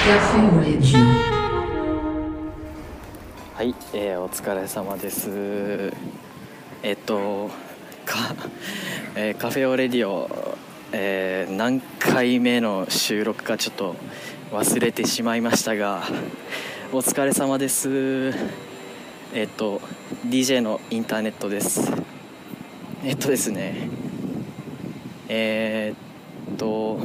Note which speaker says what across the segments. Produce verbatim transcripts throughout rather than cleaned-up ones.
Speaker 1: はい、えー、お疲れ様です。えっとか、えー、カフェオレディオ、えー、何回目の収録かちょっと忘れてしまいましたが、お疲れ様です。えっと ディージェー のインターネットです。えっとですねえー、っと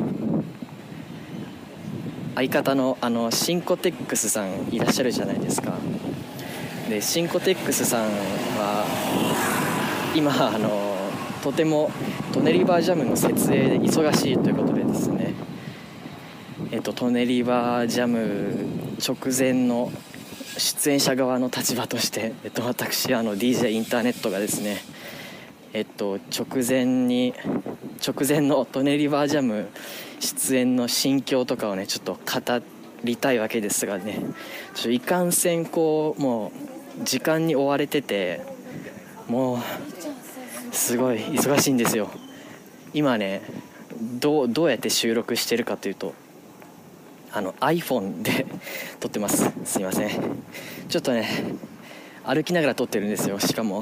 Speaker 1: 相方のあのシンコテックスさんいらっしゃるじゃないですか。でシンコテックスさんは今あのとてもトネリバージャムの設営で忙しいということでですね、えっと、トネリバージャム直前の出演者側の立場として、えっと、私あの ディージェー インターネットがですね、えっと、直前に直前のトネリバージャム出演の心境とかをねちょっと語りたいわけですがね、ちょっといかんせんこうもう時間に追われてて、もうすごい忙しいんですよ。今ねどう、どうやって収録してるかというと、あの iPhone で撮ってます。すいません、ちょっとね歩きながら撮ってるんですよ。しかも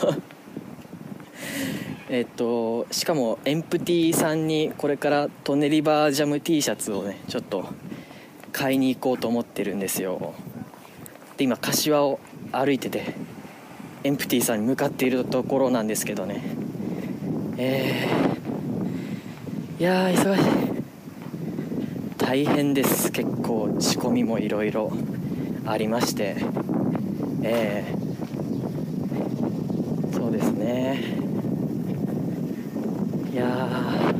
Speaker 1: えっとしかもエンプティさんにこれからトネリバージャム T シャツをねちょっと買いに行こうと思ってるんですよ。で今柏を歩いててエンプティさんに向かっているところなんですけどね、えー、いやー忙しい、大変です。結構仕込みもいろいろありまして、えー、そうですね。いやー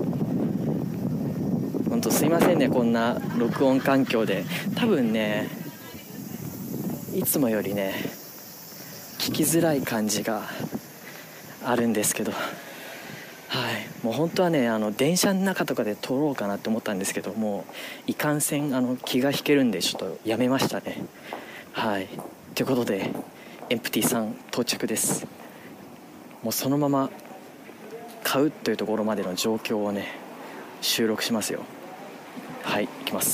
Speaker 1: 本当すいませんね、こんな録音環境で。多分ねいつもよりね聞きづらい感じがあるんですけど、はい、もう本当はねあの電車の中とかで撮ろうかなって思ったんですけど、もういかんせんあの気が引けるんでちょっとやめましたね。はいということでエンプティさん到着です。もうそのまま買うというところまでの状況をね収録しますよ。はい行きます。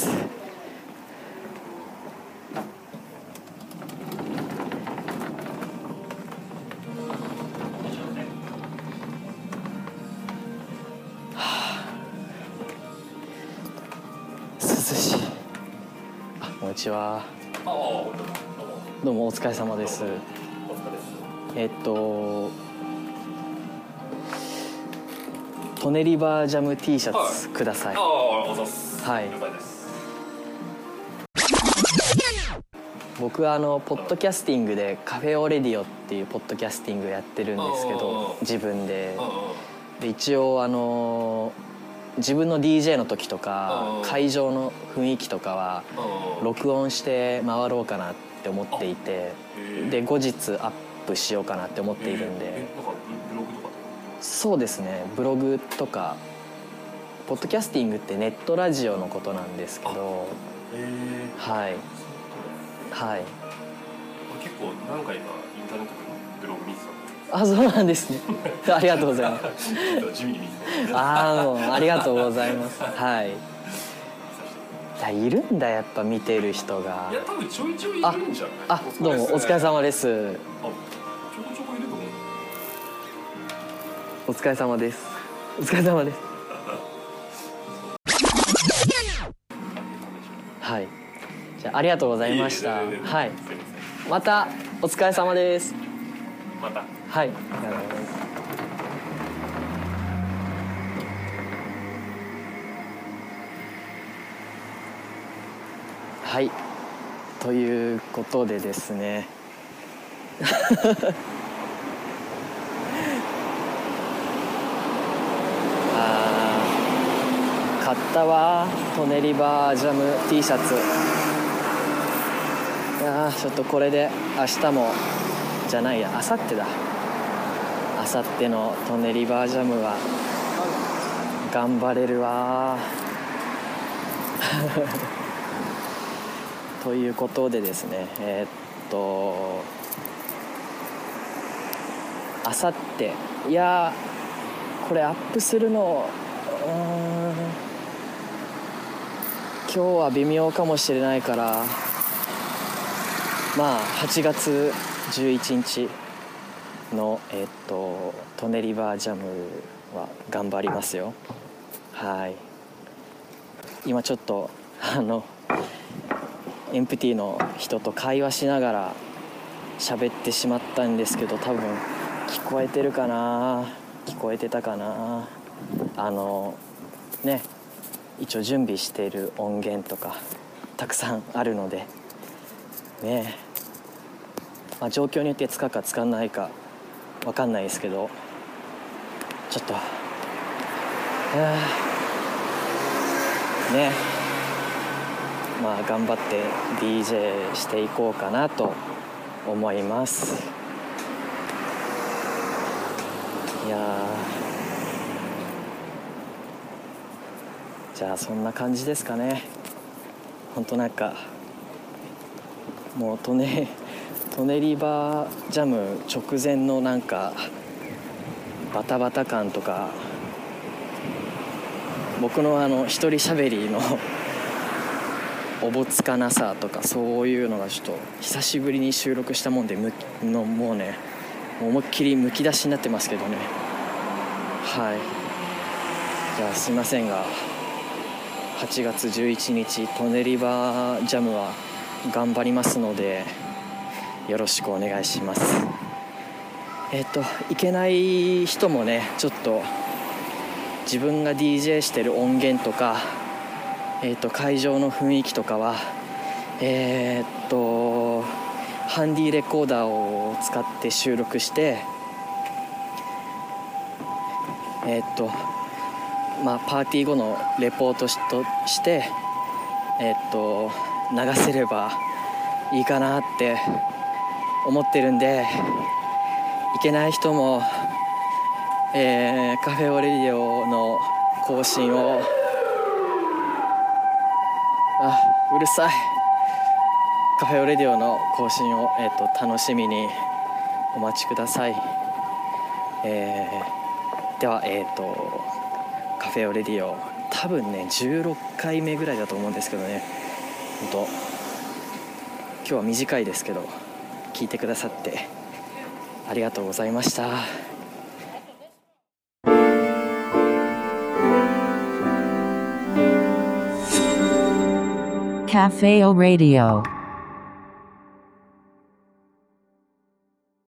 Speaker 1: 涼しい。あ、こんにちは。どうもお疲れ様です。えっとトネリバージャム T シャツください。はい。僕はあのポッドキャスティングでカフェオレディオっていうポッドキャスティングやってるんですけど、自分でで一応あの自分の ディージェー の時とか会場の雰囲気とかは録音して回ろうかなって思っていて、で後日アップしようかなって思っているんで。そうですね、ブログとかポッドキャスティングってネットラジオのことなんですけど、はいはい。
Speaker 2: 結構何回かインターネットでブログ見てた。
Speaker 1: あ、そうなんですねありがとうございます
Speaker 2: 地味に見てた。
Speaker 1: ああもうありがとうございます。はい、だいるんだやっぱ見てる人が。
Speaker 2: いや多分ちょいちょいいるんじゃない。
Speaker 1: ああどうもお疲れ様です。
Speaker 2: あちょこちょこいると思う。
Speaker 1: お疲れ様です。お疲れ様ですはい、じゃあありがとうございました。
Speaker 2: いい
Speaker 1: はい、またお疲れ様です。
Speaker 2: また。
Speaker 1: はい、ありがとうございます。はい、ということでですねあー買ったわトネリバージャム T シャツ。いやちょっとこれで明日もじゃないや明後日だ明後日のトネリバージャムは頑張れるわということでですね、えー、っとあさっていやこれアップするのうーん今日は微妙かもしれないから、まあはちがつじゅういちにちのえっとトネリバージャムは頑張りますよ。はい。今ちょっとあのエンプティの人と会話しながら喋ってしまったんですけど、多分聞こえてるかな、聞こえてたかな。あのね、一応準備している音源とかたくさんあるのでね、まあ、状況によって使うか使わないか分かんないですけど、ちょっとね、まあ頑張って ディージェー していこうかなと思います。いやじゃあそんな感じですかね。ほんとなんかもうトネトネリバージャム直前のなんかバタバタ感とか、僕のあの一人喋りのおぼつかなさとか、そういうのがちょっと久しぶりに収録したもんでむのもうね思いっきりむき出しになってますけどね。はい。じゃあすいませんが、はちがつじゅういちにちトネリバージャムは頑張りますのでよろしくお願いします。えっといけない人もね、ちょっと自分が ディージェー してる音源とか、えっと会場の雰囲気とかはえー、っとハンディレコーダーを使って収録して、えー、っとまあパーティー後のレポート し, としてえー、っと流せればいいかなって思ってるんで、いけない人も、えー、カフェオレディオの更新をあうるさいカフェオレディオの更新を、えー、と楽しみにお待ちください。えー、では、えー、とカフェオレディオ多分ねじゅうろっかいめぐらいだと思うんですけどね、本当今日は短いですけど聞いてくださってありがとうございました。
Speaker 3: カフェオレディオ